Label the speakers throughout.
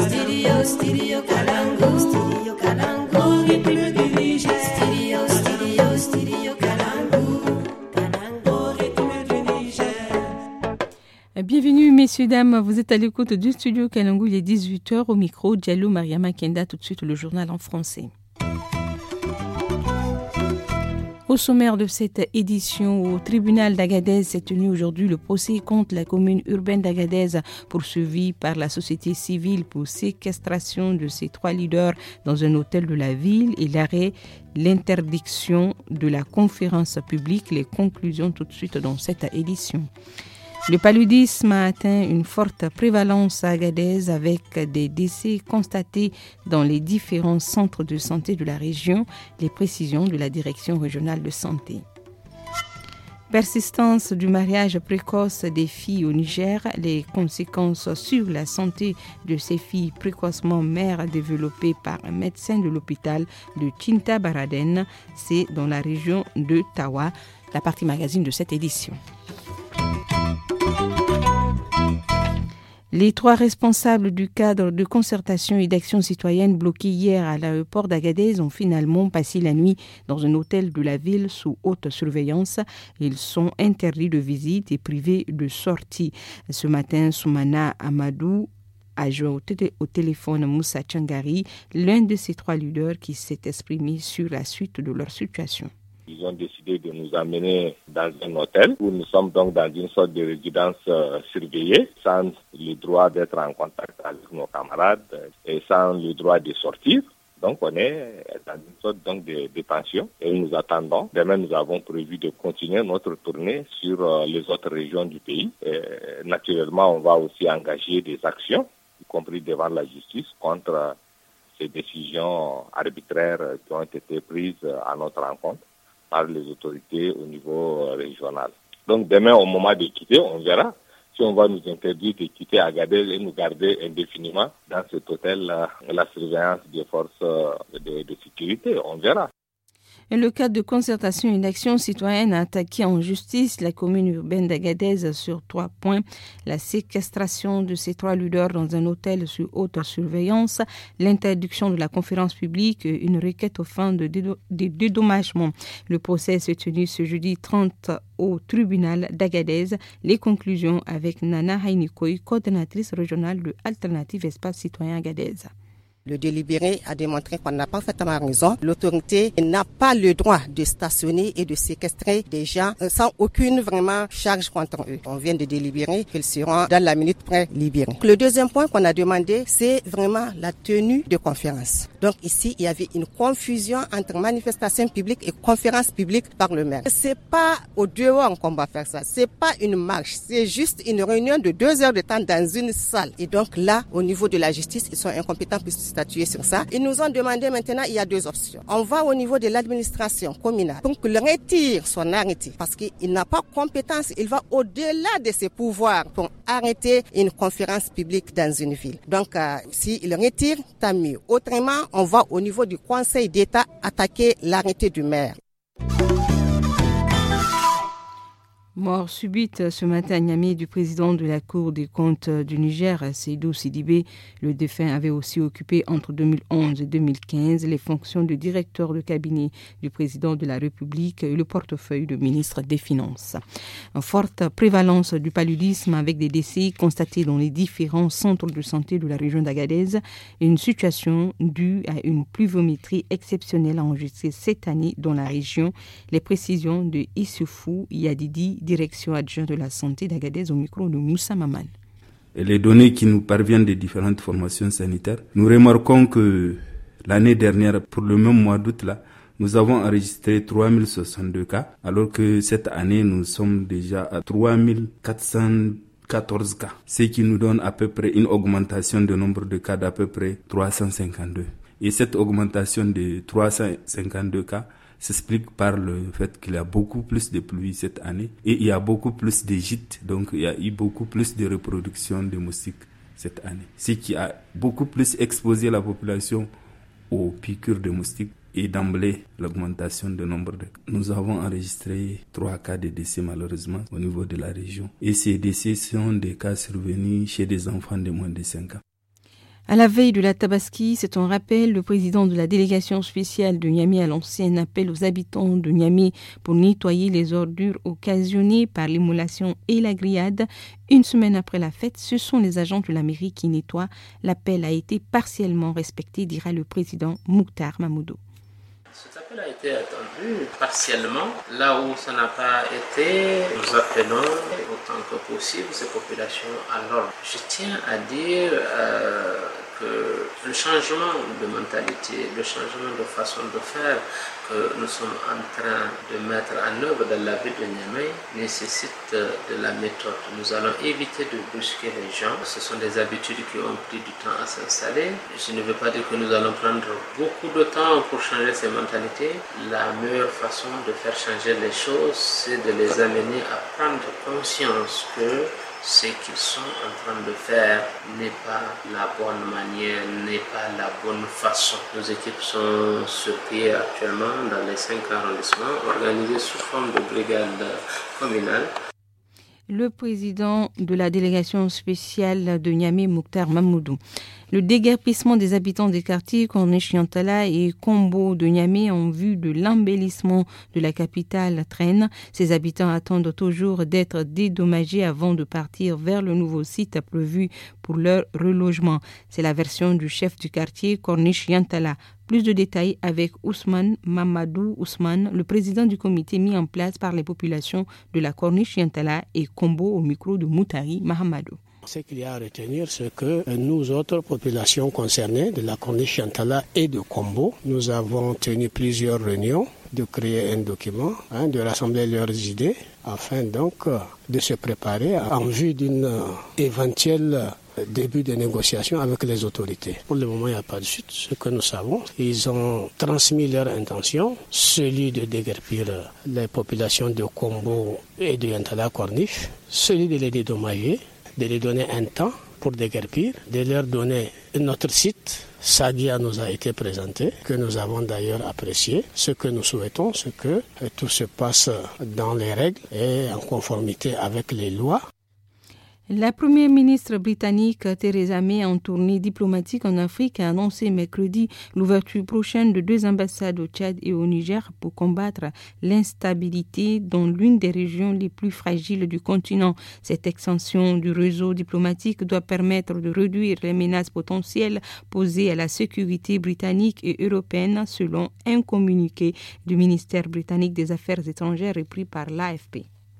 Speaker 1: Studio Kalangu, Studio Kalangu, rythme du Niger. Studio Kalangu, rythme du Niger.
Speaker 2: Bienvenue messieurs, dames, vous êtes à l'écoute du Studio Kalangu, il est 18h au micro, Diallo Mariama Kenda, tout de suite le journal en français. Au sommaire de cette édition, au tribunal d'Agadez s'est tenu aujourd'hui le procès contre la commune urbaine d'Agadez, poursuivie par la société civile pour séquestration de ses 3 leaders dans un hôtel de la ville et l'interdiction de la conférence publique. Les conclusions tout de suite dans cette édition. Le paludisme a atteint une forte prévalence à Agadez avec des décès constatés dans les différents centres de santé de la région, les précisions de la direction régionale de santé. Persistance du mariage précoce des filles au Niger, les conséquences sur la santé de ces filles précocement mères développées par un médecin de l'hôpital de Tinta Baraden, c'est dans la région de Tawa, la partie magazine de cette édition. Les 3 responsables du cadre de concertation et d'action citoyenne bloqués hier à l'aéroport d'Agadez ont finalement passé la nuit dans un hôtel de la ville sous haute surveillance. Ils sont interdits de visite et privés de sortie. Ce matin, Soumana Amadou a joint au téléphone Moussa Tchangari, l'un de ces 3 leaders qui s'est exprimé sur la suite de leur situation.
Speaker 3: Ils ont décidé de nous amener dans un hôtel où nous sommes donc dans une sorte de résidence surveillée, sans le droit d'être en contact avec nos camarades et sans le droit de sortir. Donc on est dans une sorte donc de détention et nous attendons. Demain nous avons prévu de continuer notre tournée sur les autres régions du pays. Et, naturellement on va aussi engager des actions, y compris devant la justice, contre ces décisions arbitraires qui ont été prises à notre rencontre par les autorités au niveau régional. Donc demain, au moment de quitter, on verra si on va nous interdire de quitter Agadez et nous garder indéfiniment dans cet hôtel la surveillance des forces de sécurité. On verra.
Speaker 2: Et le cadre de concertation et d'action citoyenne a attaqué en justice la commune urbaine d'Agadez sur 3 points. La séquestration de ces 3 leaders dans un hôtel sous haute surveillance, l'interdiction de la conférence publique, une requête aux fins de dédommagement. Le procès s'est tenu ce jeudi 30 au tribunal d'Agadez. Les conclusions avec Nana Hainikoy, coordonnatrice régionale de Alternative Espace Citoyen Agadez.
Speaker 4: Le délibéré a démontré qu'on n'a pas parfaitement raison. L'autorité n'a pas le droit de stationner et de séquestrer des gens sans aucune vraiment charge contre eux. On vient de délibérer qu'ils seront dans la minute près libérés. Le deuxième point qu'on a demandé, c'est vraiment la tenue de conférence. Donc ici, il y avait une confusion entre manifestation publique et conférence publique par le maire. C'est pas au dehors qu'on va faire ça. C'est pas une marche. C'est juste une réunion de 2 heures de temps dans une salle. Et donc là, au niveau de la justice, ils sont incompétents pour statuer sur ça. Ils nous ont demandé maintenant, il y a 2 options. On va au niveau de l'administration communale pour qu'il retire son arrêté parce qu'il n'a pas compétence. Il va au-delà de ses pouvoirs pour arrêter une conférence publique dans une ville. Donc, s'il retire, tant mieux. Autrement, on va au niveau du Conseil d'État attaquer l'arrêté du maire.
Speaker 2: Mort subite ce matin à Niamey du président de la Cour des comptes du Niger, Seydou Sidibé. Le défunt avait aussi occupé entre 2011 et 2015 les fonctions de directeur de cabinet du président de la République et le portefeuille de ministre des Finances. Une forte prévalence du paludisme avec des décès constatés dans les différents centres de santé de la région d'Agadez et une situation due à une pluviométrie exceptionnelle enregistrée cette année dans la région. Les précisions de Issoufou Yadidi, direction adjointe de la santé d'Agadez au micro de Moussa Maman.
Speaker 5: Et les données qui nous parviennent des différentes formations sanitaires, nous remarquons que l'année dernière, pour le même mois d'août, là, nous avons enregistré 3062 cas, alors que cette année, nous sommes déjà à 3414 cas, ce qui nous donne à peu près une augmentation de nombre de cas d'à peu près 352. Et cette augmentation de 352 cas s'explique par le fait qu'il y a beaucoup plus de pluie cette année et il y a beaucoup plus de gîtes, donc il y a eu beaucoup plus de reproduction de moustiques cette année, ce qui a beaucoup plus exposé la population aux piqûres de moustiques et d'emblée l'augmentation du nombre de cas. Nous avons enregistré 3 cas de décès malheureusement au niveau de la région et ces décès sont des cas survenus chez des enfants de moins de 5 ans.
Speaker 2: À la veille de la Tabaski, c'est un rappel, le président de la délégation spéciale de Niamey à l'ancien appel aux habitants de Niamey pour nettoyer les ordures occasionnées par l'immolation et la grillade. Une semaine après la fête, ce sont les agents de la mairie qui nettoient. L'appel a été partiellement respecté, dira le président Mouktar Mahmoudou.
Speaker 6: Cet appel a été attendu partiellement. Là où ça n'a pas été, nous appelons autant que possible ces populations à l'ordre. Je tiens à dire que le changement de mentalité, le changement de façon de faire que nous sommes en train de mettre en œuvre dans la ville de Niamey nécessite de la méthode. Nous allons éviter de brusquer les gens. Ce sont des habitudes qui ont pris du temps à s'installer. Je ne veux pas dire que nous allons prendre beaucoup de temps pour changer ces mentalités. La meilleure façon de faire changer les choses, c'est de les amener à prendre conscience que ce qu'ils sont en train de faire n'est pas la bonne manière, n'est pas la bonne façon. Nos équipes sont sur pied actuellement dans les 5 arrondissements, organisées sous forme de brigades communales.
Speaker 2: Le président de la délégation spéciale de Niamey, Mouktar Mahmoudou. Le déguerpissement des habitants des quartiers Corniche-Yantala et Kombo de Niamey en vue de l'embellissement de la capitale traîne. Ces habitants attendent toujours d'être dédommagés avant de partir vers le nouveau site prévu pour leur relogement. C'est la version du chef du quartier Corniche-Yantala. Plus de détails avec Ousmane Mamadou Ousmane, le président du comité mis en place par les populations de la Corniche-Yantala et Kombo au micro de Moutari Mahamadou.
Speaker 7: Ce qu'il y a à retenir, c'est que nous autres populations concernées de la Corniche-Yantala et de Kombo, nous avons tenu plusieurs réunions de créer un document, de rassembler leurs idées afin donc de se préparer en vue d'une éventuelle début de négociation avec les autorités. Pour le moment, il n'y a pas de suite. Ce que nous savons, ils ont transmis leur intention, celui de déguerpir les populations de Kombo et de Yantala Corniche, celui de les dédommager, de les donner un temps pour déguerpir, de leur donner notre site. Sadia nous a été présenté, que nous avons d'ailleurs apprécié. Ce que nous souhaitons, c'est que tout se passe dans les règles et en conformité avec les lois.
Speaker 2: La première ministre britannique Theresa May, en tournée diplomatique en Afrique, a annoncé mercredi l'ouverture prochaine de 2 ambassades au Tchad et au Niger pour combattre l'instabilité dans l'une des régions les plus fragiles du continent. Cette extension du réseau diplomatique doit permettre de réduire les menaces potentielles posées à la sécurité britannique et européenne, selon un communiqué du ministère britannique des Affaires étrangères repris par l'AFP.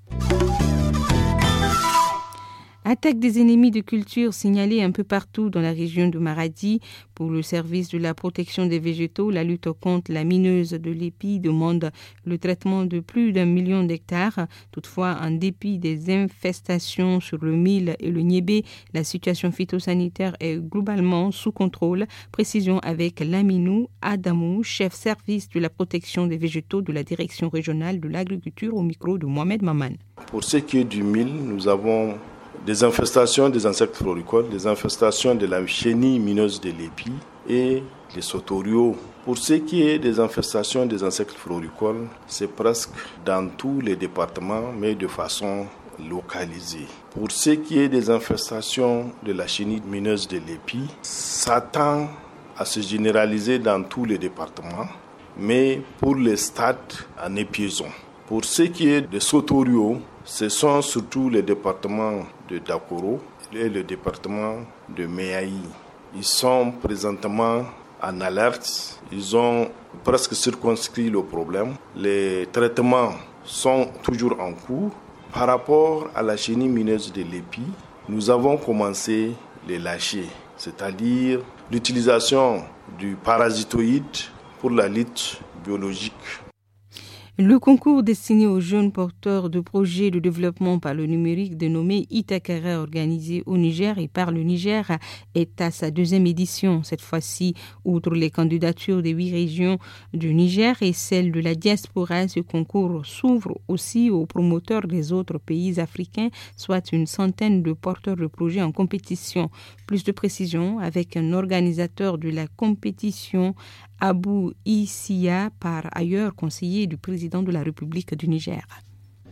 Speaker 2: Attaque des ennemis de culture signalée un peu partout dans la région de Maradi. Pour le service de la protection des végétaux, la lutte contre la mineuse de l'épi demande le traitement de plus d'1 million d'hectares. Toutefois, en dépit des infestations sur le mil et le niébé, la situation phytosanitaire est globalement sous contrôle. Précision avec Laminou Adamou, chef service de la protection des végétaux de la direction régionale de l'agriculture, au micro de Mohamed Maman.
Speaker 8: Pour ce qui est du mil, nous avons des infestations des insectes floricoles, des infestations de la chenille mineuse de l'épi et les sauteriaux. Pour ce qui est des infestations des insectes floricoles, c'est presque dans tous les départements, mais de façon localisée. Pour ce qui est des infestations de la chenille mineuse de l'épi, ça tend à se généraliser dans tous les départements, mais pour les stades en épiaison. Pour ce qui est des sauteriaux, ce sont surtout les départements de Dakoro et le département de Meaï. Ils sont présentement en alerte. Ils ont presque circonscrit le problème. Les traitements sont toujours en cours. Par rapport à la chenille mineuse de l'épi, nous avons commencé les lâcher, c'est-à-dire l'utilisation du parasitoïde pour la lutte biologique.
Speaker 2: Le concours destiné aux jeunes porteurs de projets de développement par le numérique dénommé Itakara, organisé au Niger et par le Niger, est à sa 2e édition. Cette fois-ci, outre les candidatures des 8 régions du Niger et celles de la diaspora, ce concours s'ouvre aussi aux promoteurs des autres pays africains, soit une centaine de porteurs de projets en compétition. Plus de précisions avec un organisateur de la compétition, Abou Issia, par ailleurs conseiller du président de la République du Niger.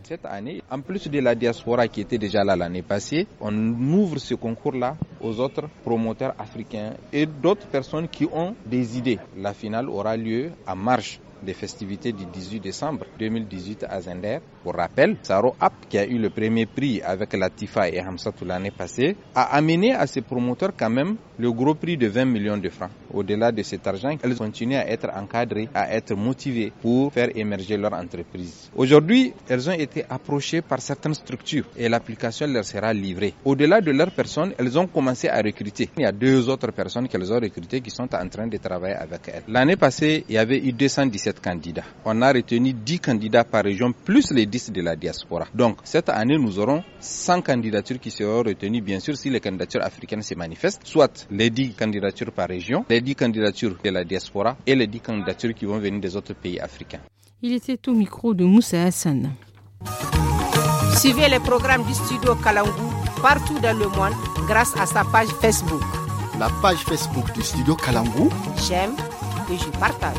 Speaker 9: Cette année, en plus de la diaspora qui était déjà là l'année passée, on ouvre ce concours-là aux autres promoteurs africains et d'autres personnes qui ont des idées. La finale aura lieu à marge des festivités du 18 décembre 2018 à Zender. Pour rappel, Saro App, qui a eu le premier prix avec Latifa et Hamsatou l'année passée, a amené à ses promoteurs quand même le gros prix de 20 millions de francs. Au-delà de cet argent, elles continuent à être encadrées, à être motivées pour faire émerger leur entreprise. Aujourd'hui, elles ont été approchées par certaines structures et l'application leur sera livrée. Au-delà de leurs personnes, elles ont commencé à recruter. Il y a 2 autres personnes qu'elles ont recrutées qui sont en train de travailler avec elles. L'année passée, il y avait eu 217 candidats. On a retenu 10 candidats par région plus les 10 de la diaspora. Donc, cette année, nous aurons 100 candidatures qui seront retenues, bien sûr, si les candidatures africaines se manifestent, soit les 10 candidatures par région, les 10 candidatures de la diaspora et les 10 candidatures qui vont venir des autres pays africains.
Speaker 2: Il était au micro de Moussa Hassan.
Speaker 10: Suivez les programmes du studio Kalangu partout dans le monde grâce à sa page Facebook.
Speaker 11: La page Facebook du studio Kalangu.
Speaker 10: J'aime et je partage.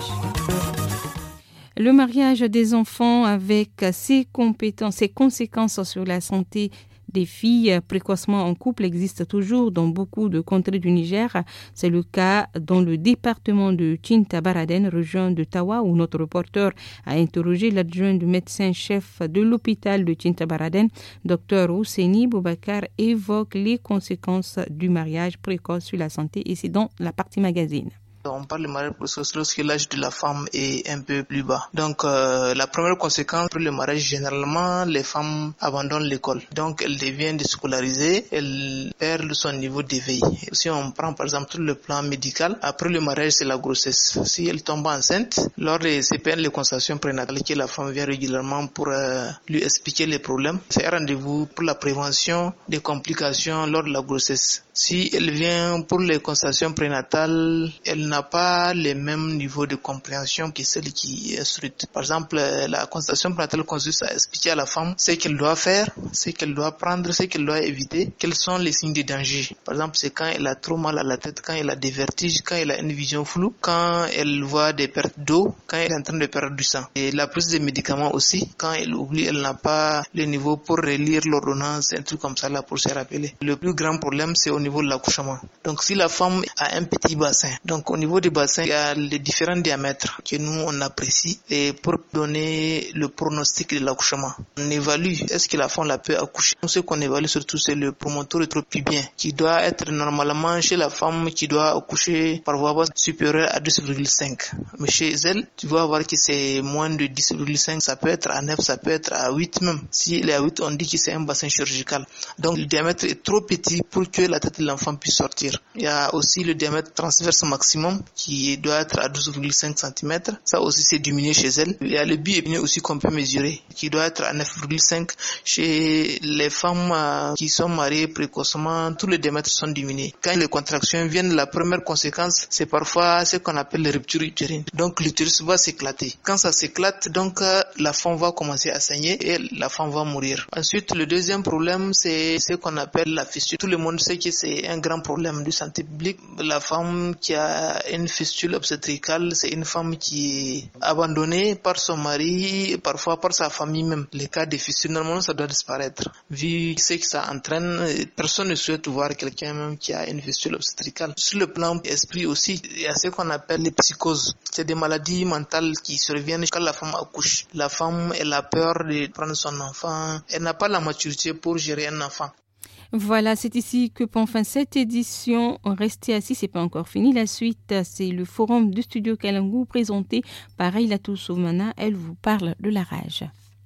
Speaker 2: Le mariage des enfants avec ses conséquences sur la santé des filles précocement en couple existe toujours dans beaucoup de contrées du Niger. C'est le cas dans le département de Tintabaraden, région de Tawa, où notre reporter a interrogé l'adjoint du médecin-chef de l'hôpital de Tintabaraden, Dr Ouseni Boubacar, évoque les conséquences du mariage précoce sur la santé et c'est dans la partie magazine.
Speaker 12: On parle de mariage précoce lorsque l'âge de la femme est un peu plus bas. Donc la première conséquence pour le mariage, généralement, les femmes abandonnent l'école. Donc elles deviennent déscolarisées, elles perdent son niveau d'éveil. Si on prend par exemple sur le plan médical, après le mariage, c'est la grossesse. Si elle tombe enceinte, lors des CPN, les consultations prénatales, que la femme vient régulièrement pour lui expliquer les problèmes, c'est un rendez-vous pour la prévention des complications lors de la grossesse. Si elle vient pour les consultations prénatales, elle n'a pas les mêmes niveaux de compréhension que celle qui est instruite. Par exemple, la consultation prénatale consiste à expliquer à la femme ce qu'elle doit faire, ce qu'elle doit prendre, ce qu'elle doit éviter, quels sont les signes de danger. Par exemple, c'est quand elle a trop mal à la tête, quand elle a des vertiges, quand elle a une vision floue, quand elle voit des pertes d'eau, quand elle est en train de perdre du sang. Et la prise des médicaments aussi, quand elle oublie, elle n'a pas le niveau pour relire l'ordonnance, un truc comme ça là pour se rappeler. Le plus grand problème, c'est au niveau de l'accouchement. Donc si la femme a un petit bassin, donc au niveau du bassin, il y a les différents diamètres que nous on apprécie et pour donner le pronostic de l'accouchement. On évalue est-ce que la femme la peut accoucher. Ce qu'on évalue surtout c'est le promontoire rétropubien qui doit être normalement chez la femme qui doit accoucher par voie basse supérieure à 10,5. Mais chez elle, tu vas voir que c'est moins de 10,5, ça peut être à 9, ça peut être à 8 même. Si il est à 8, on dit que c'est un bassin chirurgical. Donc le diamètre est trop petit pour que la tête de l'enfant puisse sortir. Il y a aussi le diamètre transverse maximum qui doit être à 12,5 cm. Ça aussi c'est diminué chez elle. Il y a le bi-épineux aussi qu'on peut mesurer qui doit être à 9,5. Chez les femmes qui sont mariées précocement, tous les diamètres sont diminués. Quand les contractions viennent, la première conséquence c'est parfois ce qu'on appelle les ruptures utérines. Donc l'utérus va s'éclater. Quand ça s'éclate, donc la femme va commencer à saigner et la femme va mourir. Ensuite, le deuxième problème c'est ce qu'on appelle la fistule. Tout le monde sait que c'est un grand problème de santé publique. La femme qui a une fistule obstétricale, c'est une femme qui est abandonnée par son mari et parfois par sa famille même. Les cas de fistule, normalement, ça doit disparaître. Vu ce que ça entraîne, personne ne souhaite voir quelqu'un même qui a une fistule obstétricale. Sur le plan esprit aussi, il y a ce qu'on appelle les psychoses. C'est des maladies mentales qui surviennent quand la femme accouche. La femme, elle a peur de prendre son enfant. Elle n'a pas la maturité pour gérer un enfant.
Speaker 2: Voilà, c'est ici que prend fin cette édition. Restez assis, c'est pas encore fini. La suite, c'est le forum du studio Kalangu présenté par Aïlatou Soumana. Elle vous parle de la rage.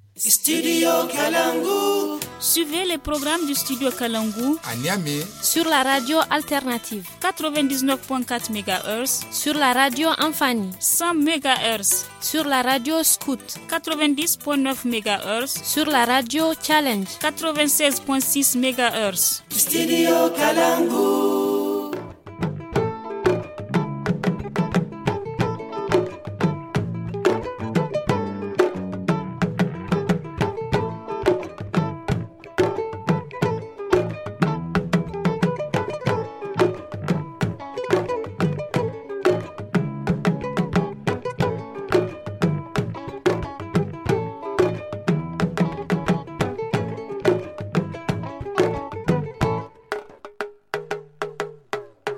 Speaker 1: Studio Kalangu.
Speaker 13: Suivez les programmes du studio Kalangu
Speaker 11: à Niamey
Speaker 13: sur la radio alternative 99.4 MHz, sur la radio Amfani 100 MHz, sur la radio Scout 90.9 MHz, sur la radio Challenge 96.6 MHz.
Speaker 1: Studio Kalangu.